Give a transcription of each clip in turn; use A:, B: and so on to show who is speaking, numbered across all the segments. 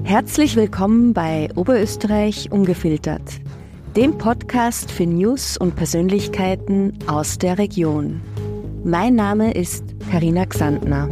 A: Herzlich willkommen bei Oberösterreich ungefiltert, dem Podcast für News und Persönlichkeiten aus der Region. Mein Name ist Carina Xantner.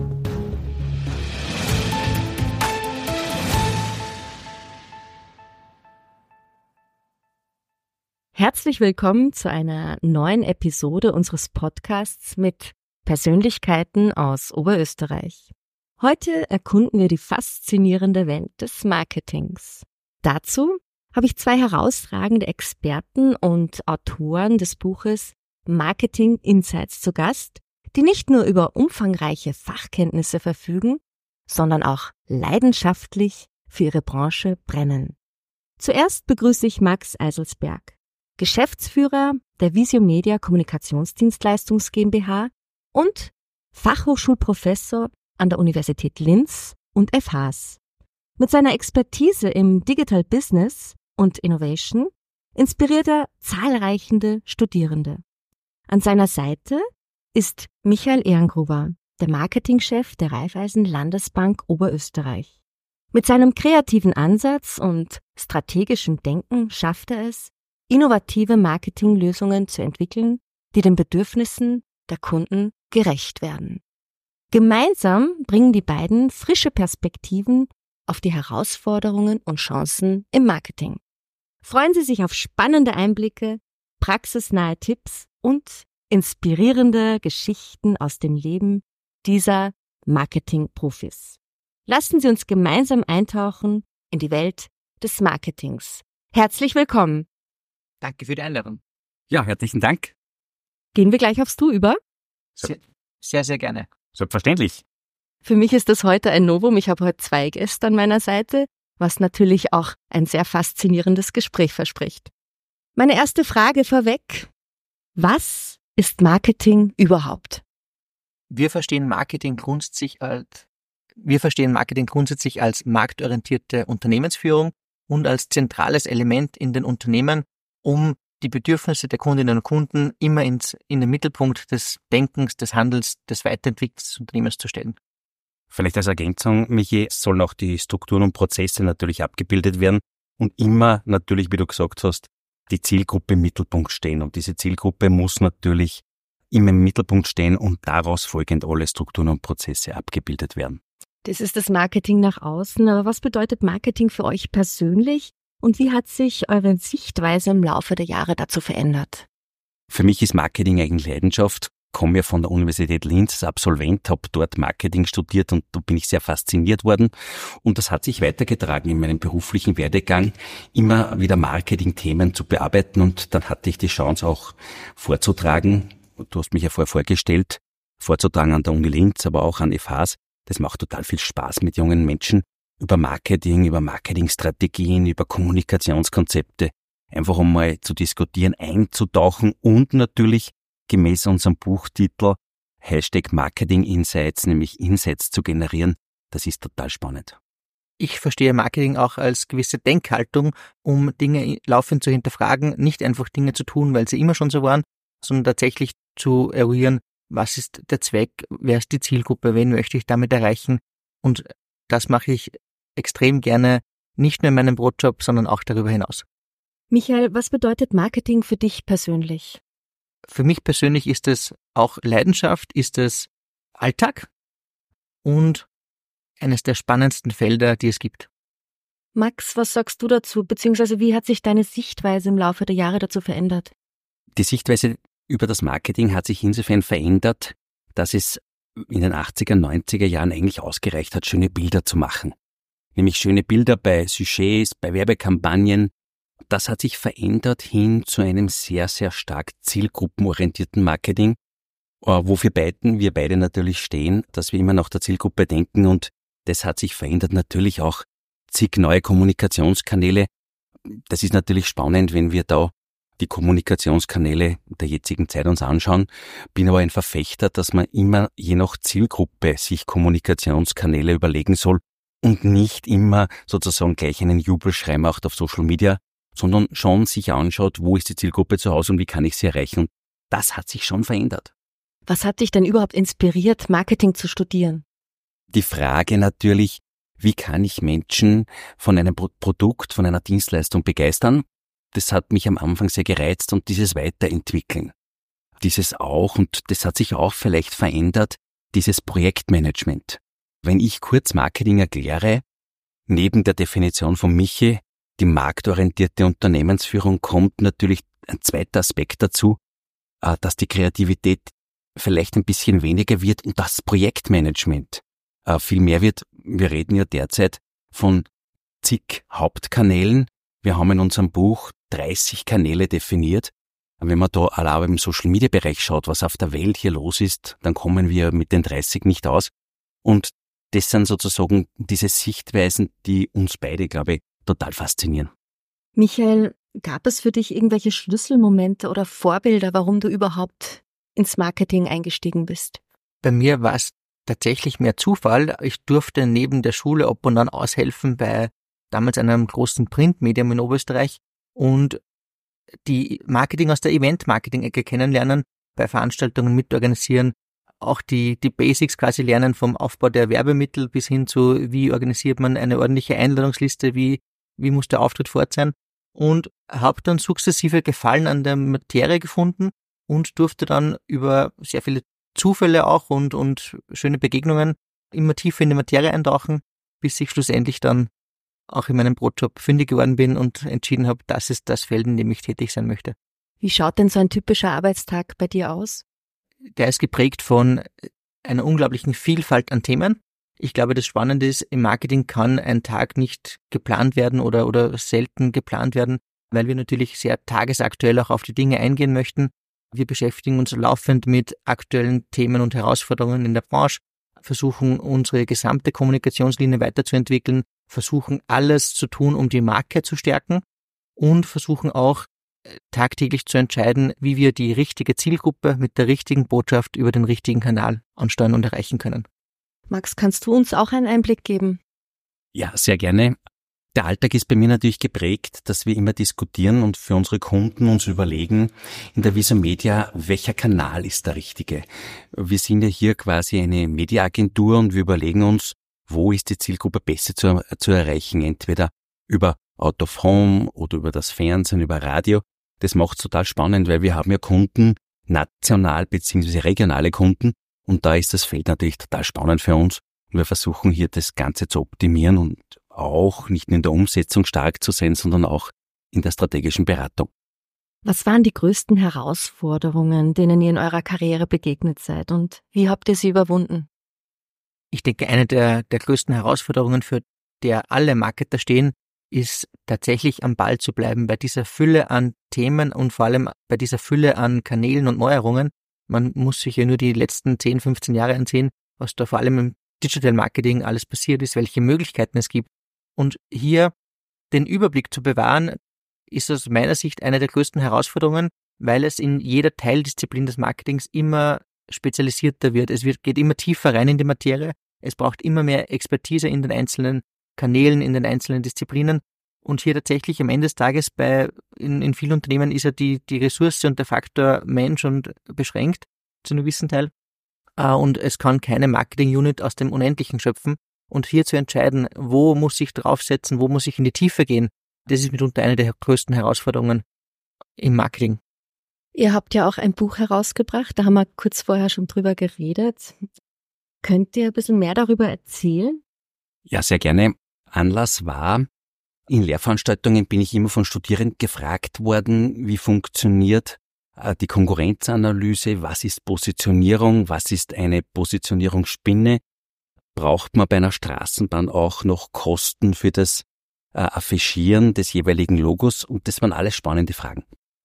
A: Herzlich willkommen zu einer neuen Episode unseres Podcasts mit Persönlichkeiten aus Oberösterreich. Heute erkunden wir die faszinierende Welt des Marketings. Dazu habe ich zwei herausragende Experten und Autoren des Buches Marketing Insights zu Gast, die nicht nur über umfangreiche Fachkenntnisse verfügen, sondern auch leidenschaftlich für ihre Branche brennen. Zuerst begrüße ich Max Eiselsberg, Geschäftsführer der Visio Media Kommunikationsdienstleistungs GmbH und Fachhochschulprofessor an der Universität Linz und FHs. Mit seiner Expertise im Digital Business und Innovation inspiriert er zahlreiche Studierende. An seiner Seite ist Michael Ehrengruber, der Marketingchef der Raiffeisen Landesbank Oberösterreich. Mit seinem kreativen Ansatz und strategischem Denken schafft er es, innovative Marketinglösungen zu entwickeln, die den Bedürfnissen der Kunden gerecht werden. Gemeinsam bringen die beiden frische Perspektiven auf die Herausforderungen und Chancen im Marketing. Freuen Sie sich auf spannende Einblicke, praxisnahe Tipps und inspirierende Geschichten aus dem Leben dieser Marketing-Profis. Lassen Sie uns gemeinsam eintauchen in die Welt des Marketings. Herzlich willkommen.
B: Danke für die Einladung. Ja, herzlichen Dank.
A: Gehen wir gleich aufs Du über?
B: Sehr, sehr gerne.
C: Selbstverständlich.
A: Für mich ist das heute ein Novum. Ich habe heute zwei Gäste an meiner Seite, was natürlich auch ein sehr faszinierendes Gespräch verspricht. Meine erste Frage vorweg. Was ist Marketing überhaupt?
B: Wir verstehen Marketing grundsätzlich als marktorientierte Unternehmensführung und als zentrales Element in den Unternehmen, um die Bedürfnisse der Kundinnen und Kunden immer in den Mittelpunkt des Denkens, des Handels, des Weiterentwicklens des Unternehmens zu stellen.
C: Vielleicht als Ergänzung, Michi, sollen auch die Strukturen und Prozesse natürlich abgebildet werden und immer natürlich, wie du gesagt hast, die Zielgruppe im Mittelpunkt stehen. Und diese Zielgruppe muss natürlich immer im Mittelpunkt stehen und daraus folgend alle Strukturen und Prozesse abgebildet werden.
A: Das ist das Marketing nach außen. Aber was bedeutet Marketing für euch persönlich? Und wie hat sich eure Sichtweise im Laufe der Jahre dazu verändert?
C: Für mich ist Marketing eigentlich Leidenschaft. Ich komme ja von der Universität Linz als Absolvent, habe dort Marketing studiert und da bin ich sehr fasziniert worden. Und das hat sich weitergetragen in meinem beruflichen Werdegang, immer wieder Marketing-Themen zu bearbeiten. Und dann hatte ich die Chance auch vorzutragen. Du hast mich ja vorher vorgestellt, vorzutragen an der Uni Linz, aber auch an FHs. Das macht total viel Spaß mit jungen Menschen. Über Marketing, über Marketingstrategien, über Kommunikationskonzepte, einfach um mal zu diskutieren, einzutauchen und natürlich gemäß unserem Buchtitel #Marketing Insights, nämlich Insights zu generieren. Das ist total spannend.
B: Ich verstehe Marketing auch als gewisse Denkhaltung, um Dinge laufend zu hinterfragen, nicht einfach Dinge zu tun, weil sie immer schon so waren, sondern tatsächlich zu eruieren, was ist der Zweck, wer ist die Zielgruppe, wen möchte ich damit erreichen, und das mache ich extrem gerne, nicht nur in meinem Brotjob, sondern auch darüber hinaus.
A: Michael, was bedeutet Marketing für dich persönlich?
B: Für mich persönlich ist es auch Leidenschaft, ist es Alltag und eines der spannendsten Felder, die es gibt.
A: Max, was sagst du dazu, beziehungsweise wie hat sich deine Sichtweise im Laufe der Jahre dazu verändert?
C: Die Sichtweise über das Marketing hat sich insofern verändert, dass es in den 80er, 90er Jahren eigentlich ausgereicht hat, schöne Bilder zu machen. Nämlich schöne Bilder bei Sujets, bei Werbekampagnen. Das hat sich verändert hin zu einem sehr, sehr stark zielgruppenorientierten Marketing, wofür wir beide natürlich stehen, dass wir immer nach der Zielgruppe denken, und das hat sich verändert. Natürlich auch zig neue Kommunikationskanäle. Das ist natürlich spannend, wenn wir da die Kommunikationskanäle der jetzigen Zeit uns anschauen. Bin aber ein Verfechter, dass man immer je nach Zielgruppe sich Kommunikationskanäle überlegen soll und nicht immer sozusagen gleich einen Jubelschrei macht auf Social Media, sondern schon sich anschaut, wo ist die Zielgruppe zu Hause und wie kann ich sie erreichen. Und das hat sich schon verändert.
A: Was hat dich denn überhaupt inspiriert, Marketing zu studieren?
C: Die Frage natürlich, wie kann ich Menschen von einem Produkt, von einer Dienstleistung begeistern. Das hat mich am Anfang sehr gereizt und dieses Weiterentwickeln. Dieses auch, und das hat sich auch vielleicht verändert, dieses Projektmanagement. Wenn ich kurz Marketing erkläre, neben der Definition von Michi, die marktorientierte Unternehmensführung, kommt natürlich ein zweiter Aspekt dazu, dass die Kreativität vielleicht ein bisschen weniger wird und das Projektmanagement viel mehr wird. Wir reden ja derzeit von zig Hauptkanälen. Wir haben in unserem Buch 30 Kanäle definiert. Wenn man da allein im Social-Media-Bereich schaut, was auf der Welt hier los ist, dann kommen wir mit den 30 nicht aus. Und das sind sozusagen diese Sichtweisen, die uns beide, glaube ich, total faszinieren.
A: Michael, gab es für dich irgendwelche Schlüsselmomente oder Vorbilder, warum du überhaupt ins Marketing eingestiegen bist?
B: Bei mir war es tatsächlich mehr Zufall. Ich durfte neben der Schule ab und an aushelfen bei damals einem großen Printmedium in Oberösterreich und die Marketing aus der Event-Marketing-Ecke kennenlernen, bei Veranstaltungen mitorganisieren, auch die Basics quasi lernen vom Aufbau der Werbemittel bis hin zu, wie organisiert man eine ordentliche Einladungsliste, wie muss der Auftritt fort sein, und habe dann sukzessive Gefallen an der Materie gefunden und durfte dann über sehr viele Zufälle auch und schöne Begegnungen immer tiefer in die Materie eintauchen, bis ich schlussendlich dann auch in meinem Brotjob fündig geworden bin und entschieden habe, das ist das Feld, in dem ich tätig sein möchte.
A: Wie schaut denn so ein typischer Arbeitstag bei dir aus?
B: Der ist geprägt von einer unglaublichen Vielfalt an Themen. Ich glaube, das Spannende ist, im Marketing kann ein Tag nicht geplant werden oder selten geplant werden, weil wir natürlich sehr tagesaktuell auch auf die Dinge eingehen möchten. Wir beschäftigen uns laufend mit aktuellen Themen und Herausforderungen in der Branche, versuchen unsere gesamte Kommunikationslinie weiterzuentwickeln, versuchen alles zu tun, um die Marke zu stärken und versuchen auch tagtäglich zu entscheiden, wie wir die richtige Zielgruppe mit der richtigen Botschaft über den richtigen Kanal ansteuern und erreichen können.
A: Max, kannst du uns auch einen Einblick geben?
C: Ja, sehr gerne. Der Alltag ist bei mir natürlich geprägt, dass wir immer diskutieren und für unsere Kunden uns überlegen, in der Visa Media, welcher Kanal ist der richtige. Wir sind ja hier quasi eine Mediaagentur und wir überlegen uns, wo ist die Zielgruppe besser zu erreichen, entweder über Out of Home oder über das Fernsehen, über Radio. Das macht es total spannend, weil wir haben ja Kunden, national bzw. regionale Kunden, und da ist das Feld natürlich total spannend für uns. Und wir versuchen hier das Ganze zu optimieren und auch nicht nur in der Umsetzung stark zu sein, sondern auch in der strategischen Beratung.
A: Was waren die größten Herausforderungen, denen ihr in eurer Karriere begegnet seid, und wie habt ihr sie überwunden?
B: Ich denke, eine der größten Herausforderungen, für der alle Marketer stehen, ist tatsächlich am Ball zu bleiben bei dieser Fülle an Themen und vor allem bei dieser Fülle an Kanälen und Neuerungen. Man muss sich ja nur die letzten 10, 15 Jahre ansehen, was da vor allem im Digital Marketing alles passiert ist, welche Möglichkeiten es gibt. Und hier den Überblick zu bewahren, ist aus meiner Sicht eine der größten Herausforderungen, weil es in jeder Teildisziplin des Marketings immer spezialisierter wird. Geht immer tiefer rein in die Materie. Es braucht immer mehr Expertise in den einzelnen Kanälen, in den einzelnen Disziplinen. Und hier tatsächlich am Ende des Tages in vielen Unternehmen ist ja die Ressource und der Faktor Mensch und beschränkt zu einem gewissen Teil. Und es kann keine Marketing-Unit aus dem Unendlichen schöpfen. Und hier zu entscheiden, wo muss ich draufsetzen, wo muss ich in die Tiefe gehen, das ist mitunter eine der größten Herausforderungen im Marketing.
A: Ihr habt ja auch ein Buch herausgebracht, da haben wir kurz vorher schon drüber geredet. Könnt ihr ein bisschen mehr darüber erzählen?
C: Ja, sehr gerne. Anlass war, in Lehrveranstaltungen bin ich immer von Studierenden gefragt worden, wie funktioniert die Konkurrenzanalyse, was ist Positionierung, was ist eine Positionierungsspinne, braucht man bei einer Straßenbahn auch noch Kosten für das Affichieren des jeweiligen Logos, und das waren alles spannende Fragen.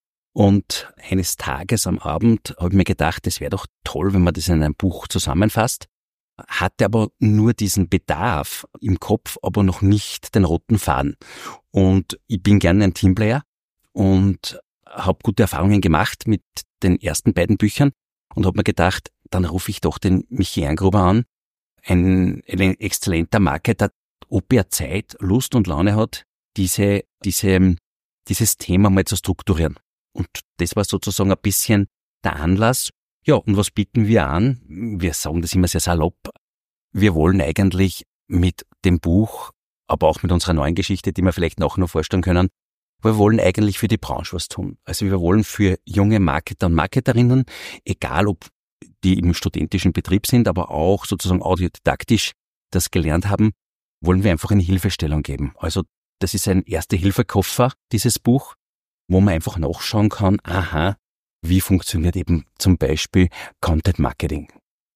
C: Und eines Tages am Abend habe ich mir gedacht, es wäre doch toll, wenn man das in einem Buch zusammenfasst, hatte aber nur diesen Bedarf im Kopf, aber noch nicht den roten Faden. Und ich bin gerne ein Teamplayer und habe gute Erfahrungen gemacht mit den ersten beiden Büchern und habe mir gedacht, dann rufe ich doch den Michi Erngruber an, ein exzellenter Marketer, ob er Zeit, Lust und Laune hat, dieses Thema mal zu strukturieren. Und das war sozusagen ein bisschen der Anlass. Ja, und was bieten wir an? Wir sagen das immer sehr salopp. Wir wollen eigentlich mit dem Buch, aber auch mit unserer neuen Geschichte, die wir vielleicht nachher noch vorstellen können. Wir wollen eigentlich für die Branche was tun. Also wir wollen für junge Marketer und Marketerinnen, egal ob die im studentischen Betrieb sind, aber auch sozusagen audiodidaktisch das gelernt haben, wollen wir einfach eine Hilfestellung geben. Also das ist ein Erste-Hilfe-Koffer, dieses Buch, wo man einfach nachschauen kann, wie funktioniert eben zum Beispiel Content Marketing.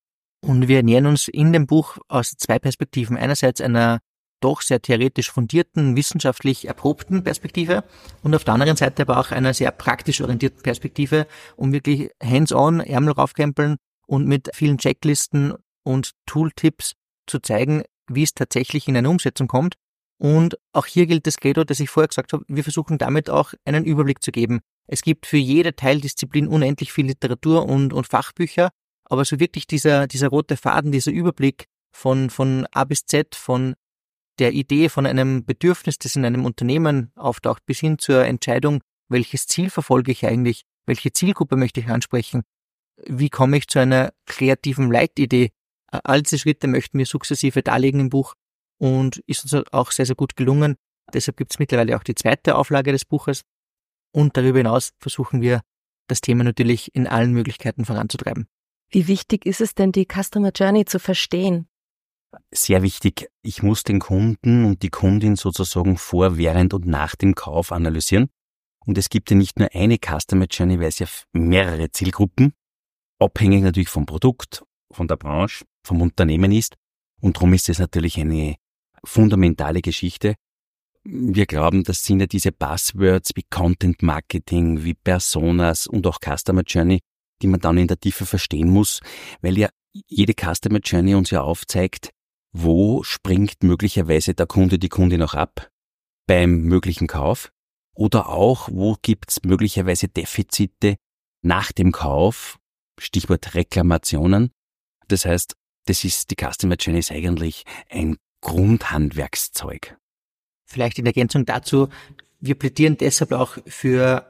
B: Und wir ernähren uns in dem Buch aus zwei Perspektiven. Einerseits einer doch sehr theoretisch fundierten, wissenschaftlich erprobten Perspektive und auf der anderen Seite aber auch einer sehr praktisch orientierten Perspektive, um wirklich hands-on, Ärmel raufkrempeln und mit vielen Checklisten und Tooltips zu zeigen, wie es tatsächlich in eine Umsetzung kommt. Und auch hier gilt das Credo, das ich vorher gesagt habe, wir versuchen damit auch einen Überblick zu geben. Es gibt für jede Teildisziplin unendlich viel Literatur und Fachbücher, aber so wirklich dieser rote Faden, dieser Überblick von A bis Z, von der Idee, von einem Bedürfnis, das in einem Unternehmen auftaucht, bis hin zur Entscheidung, welches Ziel verfolge ich eigentlich, welche Zielgruppe möchte ich ansprechen, wie komme ich zu einer kreativen Leitidee. All diese Schritte möchten wir sukzessive darlegen im Buch und ist uns auch sehr, sehr gut gelungen. Deshalb gibt es mittlerweile auch die zweite Auflage des Buches und darüber hinaus versuchen wir, das Thema natürlich in allen Möglichkeiten voranzutreiben.
A: Wie wichtig ist es denn, die Customer Journey zu verstehen?
C: Sehr wichtig. Ich muss den Kunden und die Kundin sozusagen vor, während und nach dem Kauf analysieren. Und es gibt ja nicht nur eine Customer Journey, weil es ja mehrere Zielgruppen, abhängig natürlich vom Produkt, von der Branche, vom Unternehmen ist. Und darum ist es natürlich eine fundamentale Geschichte. Wir glauben, das sind ja diese Buzzwords wie Content Marketing, wie Personas und auch Customer Journey, die man dann in der Tiefe verstehen muss, weil ja jede Customer Journey uns ja aufzeigt, wo springt möglicherweise der Kunde, die Kundin auch ab beim möglichen Kauf oder auch, wo gibt's möglicherweise Defizite nach dem Kauf, Stichwort Reklamationen. Das heißt, die Customer Journey ist eigentlich ein Grundhandwerkszeug.
B: Vielleicht in Ergänzung dazu, wir plädieren deshalb auch für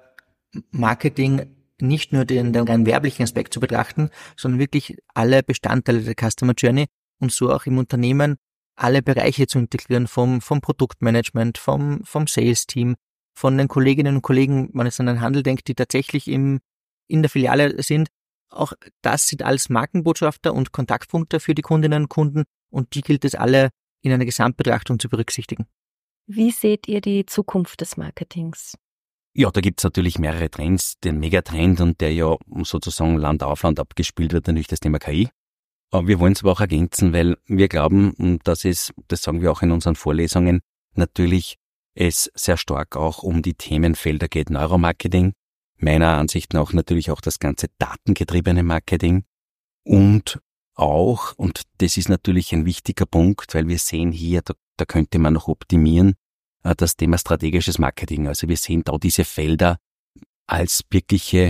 B: Marketing nicht nur den rein werblichen Aspekt zu betrachten, sondern wirklich alle Bestandteile der Customer Journey und so auch im Unternehmen alle Bereiche zu integrieren, vom Produktmanagement, vom Sales-Team, von den Kolleginnen und Kollegen, wenn es an den Handel denkt, die tatsächlich in der Filiale sind. Auch das sind alles Markenbotschafter und Kontaktpunkte für die Kundinnen und Kunden und die gilt es alle in einer Gesamtbetrachtung zu berücksichtigen.
A: Wie seht ihr die Zukunft des Marketings?
C: Ja, da gibt's natürlich mehrere Trends. Den Megatrend und der ja sozusagen Land auf Land abgespielt wird, natürlich das Thema KI. Aber wir wollen es aber auch ergänzen, weil wir glauben, und das sagen wir auch in unseren Vorlesungen, natürlich es sehr stark auch um die Themenfelder geht. Neuromarketing, meiner Ansicht nach natürlich auch das ganze datengetriebene Marketing und auch, und das ist natürlich ein wichtiger Punkt, weil wir sehen hier, da könnte man noch optimieren, das Thema strategisches Marketing. Also wir sehen da diese Felder als wirkliche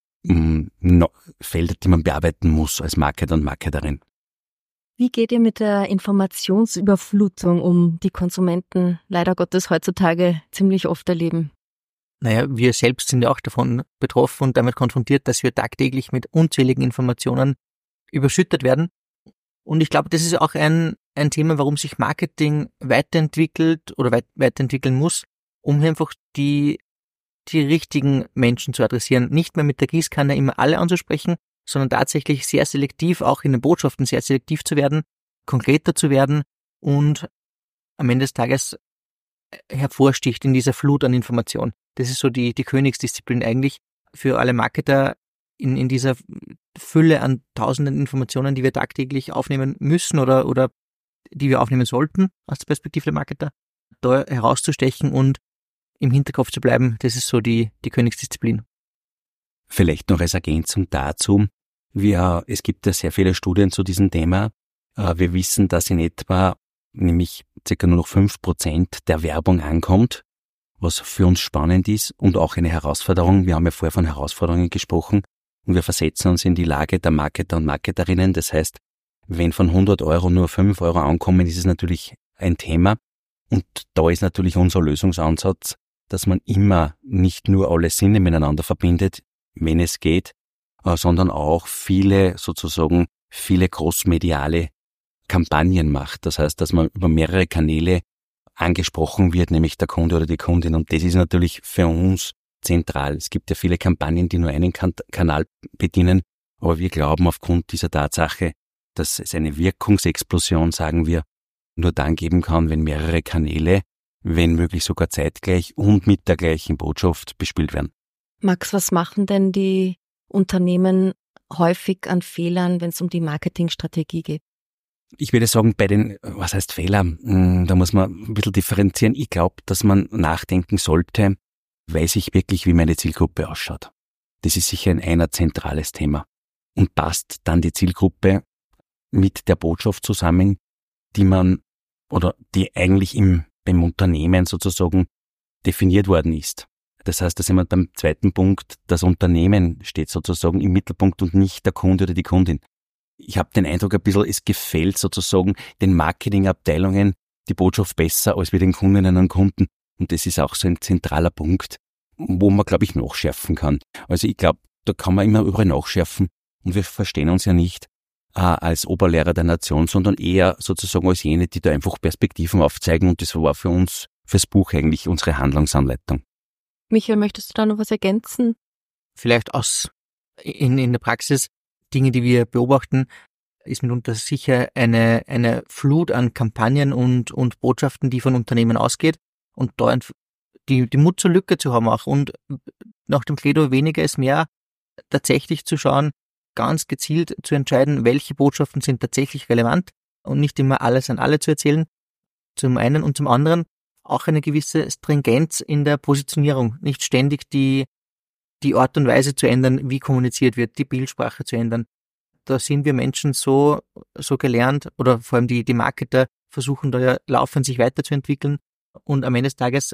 C: Felder, die man bearbeiten muss als Marketer und Marketerin.
A: Wie geht ihr mit der Informationsüberflutung um, die Konsumenten leider Gottes heutzutage ziemlich oft erleben?
B: Naja, wir selbst sind ja auch davon betroffen und damit konfrontiert, dass wir tagtäglich mit unzähligen Informationen überschüttet werden. Und ich glaube, das ist auch ein Thema, warum sich Marketing weiterentwickelt oder weiterentwickeln muss, um einfach die richtigen Menschen zu adressieren. Nicht mehr mit der Gießkanne immer alle anzusprechen, sondern tatsächlich sehr selektiv, auch in den Botschaften sehr selektiv zu werden, konkreter zu werden und am Ende des Tages hervorsticht in dieser Flut an Information. Das ist so die Königsdisziplin eigentlich für alle Marketer in dieser Fülle an tausenden Informationen, die wir tagtäglich aufnehmen müssen oder die wir aufnehmen sollten aus der Perspektive der Marketer, da herauszustechen und im Hinterkopf zu bleiben, das ist so die Königsdisziplin.
C: Vielleicht noch als Ergänzung dazu, es gibt ja sehr viele Studien zu diesem Thema. Wir wissen, dass in etwa nämlich ca. nur noch 5% der Werbung ankommt, was für uns spannend ist und auch eine Herausforderung. Wir haben ja vorher von Herausforderungen gesprochen und wir versetzen uns in die Lage der Marketer und Marketerinnen. Das heißt, wenn von 100 Euro nur 5 Euro ankommen, ist es natürlich ein Thema. Und da ist natürlich unser Lösungsansatz, dass man immer nicht nur alle Sinne miteinander verbindet, wenn es geht, sondern auch viele großmediale Kampagnen macht. Das heißt, dass man über mehrere Kanäle angesprochen wird, nämlich der Kunde oder die Kundin. Und das ist natürlich für uns zentral. Es gibt ja viele Kampagnen, die nur einen Kanal bedienen, aber wir glauben aufgrund dieser Tatsache, dass es eine Wirkungsexplosion, sagen wir, nur dann geben kann, wenn mehrere Kanäle, wenn möglich sogar zeitgleich und mit der gleichen Botschaft bespielt werden.
A: Max, was machen denn die Unternehmen häufig an Fehlern, wenn es um die Marketingstrategie geht?
C: Ich würde sagen, bei den, was heißt Fehler, da muss man ein bisschen differenzieren. Ich glaube, dass man nachdenken sollte, weiß ich wirklich, wie meine Zielgruppe ausschaut. Das ist sicher ein zentrales Thema. Und passt dann die Zielgruppe mit der Botschaft zusammen, die man oder die eigentlich beim Unternehmen sozusagen definiert worden ist. Das heißt, da sind wir beim zweiten Punkt, das Unternehmen steht sozusagen im Mittelpunkt und nicht der Kunde oder die Kundin. Ich habe den Eindruck ein bisschen, es gefällt sozusagen den Marketingabteilungen die Botschaft besser als wir den Kundinnen und Kunden. Und das ist auch so ein zentraler Punkt, wo man, glaube ich, nachschärfen kann. Also ich glaube, da kann man immer überall nachschärfen und wir verstehen uns ja nicht als Oberlehrer der Nation, sondern eher sozusagen als jene, die da einfach Perspektiven aufzeigen und das war für uns, fürs Buch eigentlich unsere Handlungsanleitung.
A: Michael, möchtest du da noch was ergänzen?
B: Vielleicht in der Praxis, Dinge, die wir beobachten, ist mitunter sicher eine Flut an Kampagnen und Botschaften, die von Unternehmen ausgeht und da die Mut zur Lücke zu haben auch und nach dem Credo weniger ist mehr, tatsächlich zu schauen, ganz gezielt zu entscheiden, welche Botschaften sind tatsächlich relevant und nicht immer alles an alle zu erzählen, zum einen und zum anderen auch eine gewisse Stringenz in der Positionierung, nicht ständig die Art und Weise zu ändern, wie kommuniziert wird, die Bildsprache zu ändern. Da sind wir Menschen so gelernt oder vor allem die Marketer versuchen da ja laufend sich weiterzuentwickeln und am Ende des Tages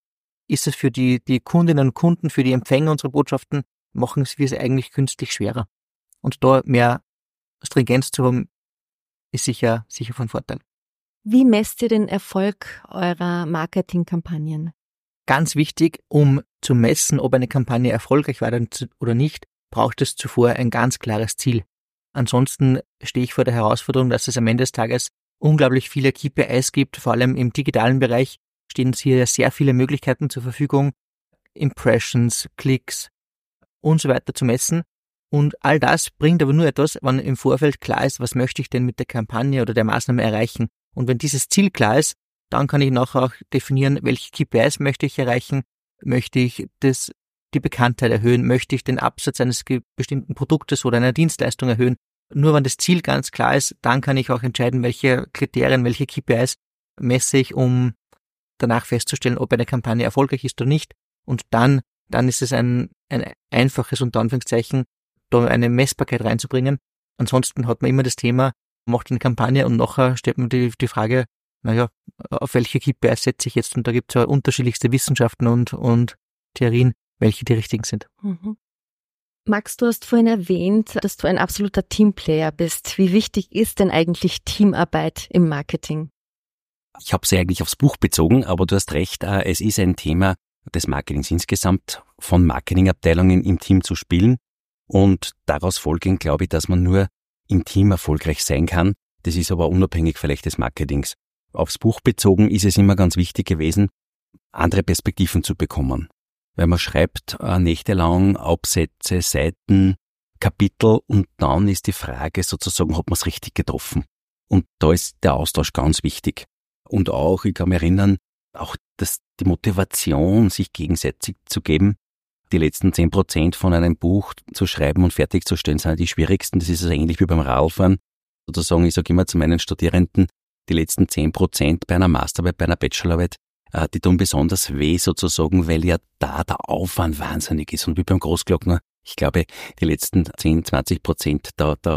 B: ist es für die Kundinnen und Kunden, für die Empfänger unserer Botschaften, machen wir es eigentlich künstlich schwerer. Und da mehr Stringenz zu haben, ist sicher von Vorteil.
A: Wie messt ihr den Erfolg eurer Marketingkampagnen?
B: Ganz wichtig, um zu messen, ob eine Kampagne erfolgreich war oder nicht, braucht es zuvor ein ganz klares Ziel. Ansonsten stehe ich vor der Herausforderung, dass es am Ende des Tages unglaublich viele KPIs gibt, vor allem im digitalen Bereich stehen hier sehr viele Möglichkeiten zur Verfügung, Impressions, Klicks und so weiter zu messen. Und all das bringt aber nur etwas, wenn im Vorfeld klar ist, was möchte ich denn mit der Kampagne oder der Maßnahme erreichen. Und wenn dieses Ziel klar ist, dann kann ich nachher auch definieren, welche KPIs möchte ich erreichen, möchte ich die Bekanntheit erhöhen, möchte ich den Absatz eines bestimmten Produktes oder einer Dienstleistung erhöhen. Nur wenn das Ziel ganz klar ist, dann kann ich auch entscheiden, welche Kriterien, welche KPIs messe ich, um danach festzustellen, ob eine Kampagne erfolgreich ist oder nicht. Und dann ist es ein einfaches, unter Anführungszeichen, da eine Messbarkeit reinzubringen. Ansonsten hat man immer das Thema, macht eine Kampagne und nachher stellt man die Frage, auf welche KPIs setze ich jetzt? Und da gibt es ja unterschiedlichste Wissenschaften und Theorien, welche die richtigen sind.
A: Mhm. Max, du hast vorhin erwähnt, dass du ein absoluter Teamplayer bist. Wie wichtig ist denn eigentlich Teamarbeit im Marketing?
C: Ich habe sie eigentlich aufs Buch bezogen, aber du hast recht, es ist ein Thema des Marketings insgesamt, von Marketingabteilungen im Team zu spielen. Und daraus folgend glaube ich, dass man nur im Team erfolgreich sein kann. Das ist aber unabhängig vielleicht des Marketings. Aufs Buch bezogen ist es immer ganz wichtig gewesen, andere Perspektiven zu bekommen. Weil man schreibt nächtelang Absätze, Seiten, Kapitel und dann ist die Frage sozusagen, hat man es richtig getroffen? Und da ist der Austausch ganz wichtig. Und auch, ich kann mich erinnern, auch die Motivation, sich gegenseitig zu geben. Die letzten 10% von einem Buch zu schreiben und fertigzustellen sind die schwierigsten. Das ist also ähnlich wie beim Radfahren. Sozusagen, ich sage immer zu meinen Studierenden, die letzten 10% bei einer Masterarbeit, bei einer Bachelorarbeit, die tun besonders weh sozusagen, weil ja da der Aufwand wahnsinnig ist. Und wie beim Großglockner, ich glaube, die letzten 10-20%,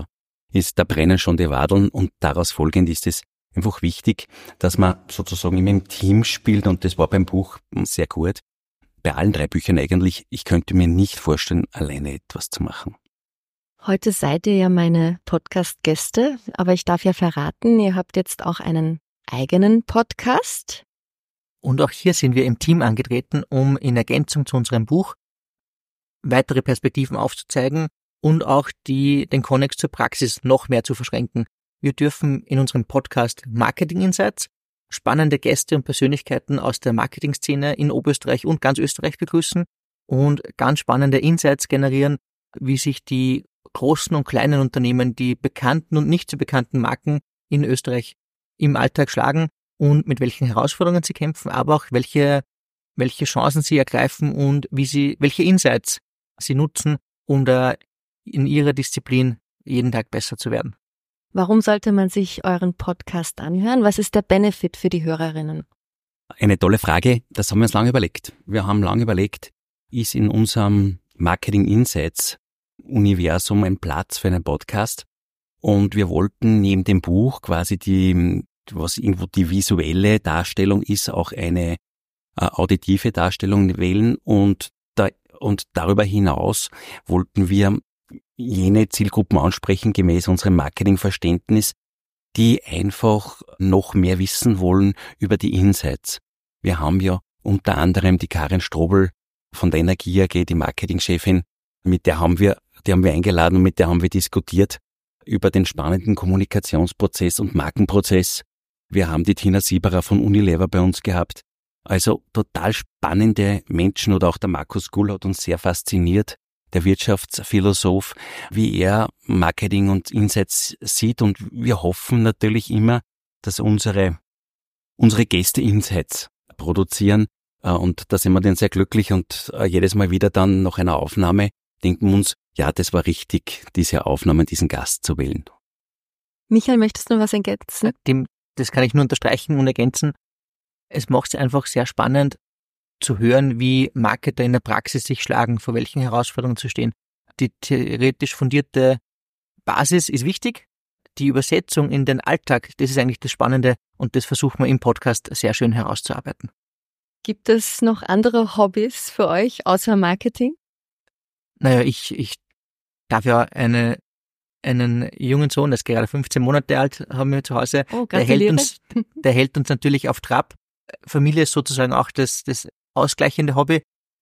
C: da brennen schon die Wadeln und daraus folgend ist es einfach wichtig, dass man sozusagen immer im Team spielt und das war beim Buch sehr gut. Bei allen 3 Büchern eigentlich, ich könnte mir nicht vorstellen, alleine etwas zu machen.
A: Heute seid ihr ja meine Podcast-Gäste, aber ich darf ja verraten, ihr habt jetzt auch einen eigenen Podcast.
B: Und auch hier sind wir im Team angetreten, um in Ergänzung zu unserem Buch weitere Perspektiven aufzuzeigen und auch den Konnex zur Praxis noch mehr zu verschränken. Wir dürfen in unserem Podcast Marketing Insights spannende Gäste und Persönlichkeiten aus der Marketingszene in Oberösterreich und ganz Österreich begrüßen und ganz spannende Insights generieren, wie sich die großen und kleinen Unternehmen, die bekannten und nicht so bekannten Marken in Österreich im Alltag schlagen und mit welchen Herausforderungen sie kämpfen, aber auch welche Chancen sie ergreifen und welche Insights sie nutzen, um da in ihrer Disziplin jeden Tag besser zu werden.
A: Warum sollte man sich euren Podcast anhören? Was ist der Benefit für die Hörerinnen?
C: Eine tolle Frage, das haben wir uns lange überlegt. Wir haben lange überlegt, ist in unserem Marketing Insights Universum ein Platz für einen Podcast? Und wir wollten neben dem Buch quasi was irgendwo die visuelle Darstellung ist, auch eine auditive Darstellung wählen und darüber hinaus wollten wir jene Zielgruppen ansprechen, gemäß unserem Marketingverständnis, die einfach noch mehr wissen wollen über die Insights. Wir haben ja unter anderem die Karin Strobel von der Energie AG, die Marketingchefin, die haben wir eingeladen und mit der haben wir diskutiert über den spannenden Kommunikationsprozess und Markenprozess. Wir haben die Tina Sieberer von Unilever bei uns gehabt. Also total spannende Menschen, oder auch der Markus Gull hat uns sehr fasziniert, der Wirtschaftsphilosoph, wie er Marketing und Insights sieht, und wir hoffen natürlich immer, dass unsere Gäste Insights produzieren, und da sind wir dann sehr glücklich, und jedes Mal wieder dann nach einer Aufnahme denken wir uns, ja, das war richtig, diese Aufnahme, diesen Gast zu wählen.
A: Michael, möchtest du noch was ergänzen?
B: Das kann ich nur unterstreichen und ergänzen. Es macht es einfach sehr spannend zu hören, wie Marketer in der Praxis sich schlagen, vor welchen Herausforderungen zu stehen. Die theoretisch fundierte Basis ist wichtig. Die Übersetzung in den Alltag, das ist eigentlich das Spannende, und das versuchen wir im Podcast sehr schön herauszuarbeiten.
A: Gibt es noch andere Hobbys für euch außer Marketing?
B: Naja, ich darf ja einen jungen Sohn, der ist gerade 15 Monate alt, haben wir zu Hause.
A: Oh,
B: der hält uns natürlich auf Trab. Familie ist sozusagen auch das ausgleichende Hobby.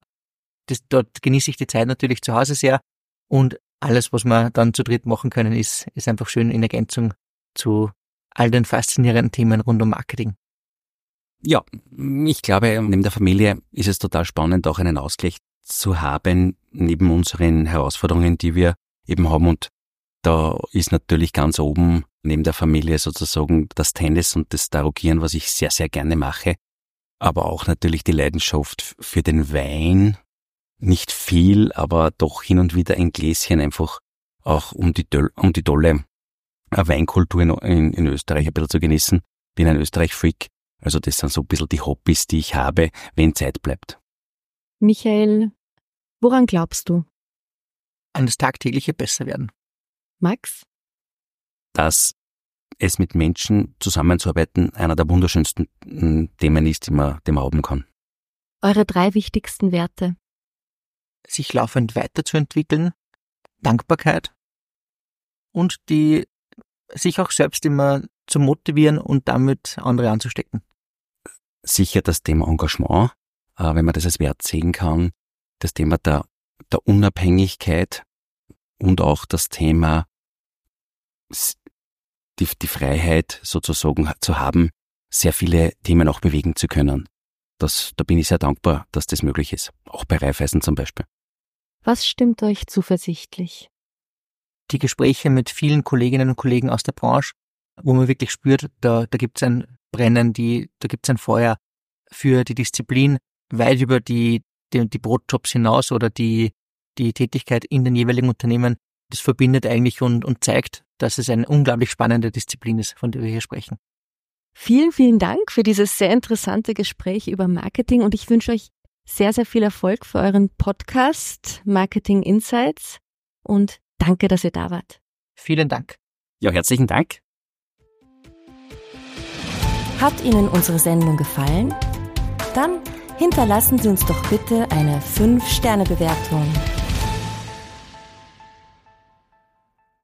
B: Dort genieße ich die Zeit natürlich zu Hause sehr, und alles, was wir dann zu dritt machen können, ist einfach schön in Ergänzung zu all den faszinierenden Themen rund um Marketing.
C: Ja, ich glaube, neben der Familie ist es total spannend, auch einen Ausgleich zu haben, neben unseren Herausforderungen, die wir eben haben, und da ist natürlich ganz oben neben der Familie sozusagen das Tennis und das Darogieren, was ich sehr, sehr gerne mache, aber auch natürlich die Leidenschaft für den Wein. Nicht viel, aber doch hin und wieder ein Gläschen, einfach auch um die tolle Weinkultur in Österreich ein bisschen zu genießen. Bin ein Österreich-Freak, also das sind so ein bisschen die Hobbys, die ich habe, wenn Zeit bleibt.
A: Michael, woran glaubst du?
B: An das tagtägliche Besserwerden.
A: Max?
C: Dass es mit Menschen zusammenzuarbeiten einer der wunderschönsten Themen ist, die man haben kann.
A: Eure 3 wichtigsten Werte?
B: Sich laufend weiterzuentwickeln, Dankbarkeit und sich auch selbst immer zu motivieren und damit andere anzustecken.
C: Sicher das Thema Engagement, wenn man das als Wert sehen kann, das Thema der Unabhängigkeit und auch das Thema die Freiheit sozusagen zu haben, sehr viele Themen auch bewegen zu können. Da bin ich sehr dankbar, dass das möglich ist. Auch bei Raiffeisen zum Beispiel.
A: Was stimmt euch zuversichtlich?
B: Die Gespräche mit vielen Kolleginnen und Kollegen aus der Branche, wo man wirklich spürt, da gibt's ein Brennen, da gibt's ein Feuer für die Disziplin, weit über die Brotjobs hinaus oder die Tätigkeit in den jeweiligen Unternehmen. Das verbindet eigentlich und zeigt, dass es eine unglaublich spannende Disziplin ist, von der wir hier sprechen.
A: Vielen, vielen Dank für dieses sehr interessante Gespräch über Marketing, und ich wünsche euch sehr, sehr viel Erfolg für euren Podcast Marketing Insights, und danke, dass ihr da wart.
B: Vielen Dank.
C: Ja, herzlichen Dank.
A: Hat Ihnen unsere Sendung gefallen? Dann hinterlassen Sie uns doch bitte eine 5-Sterne-Bewertung.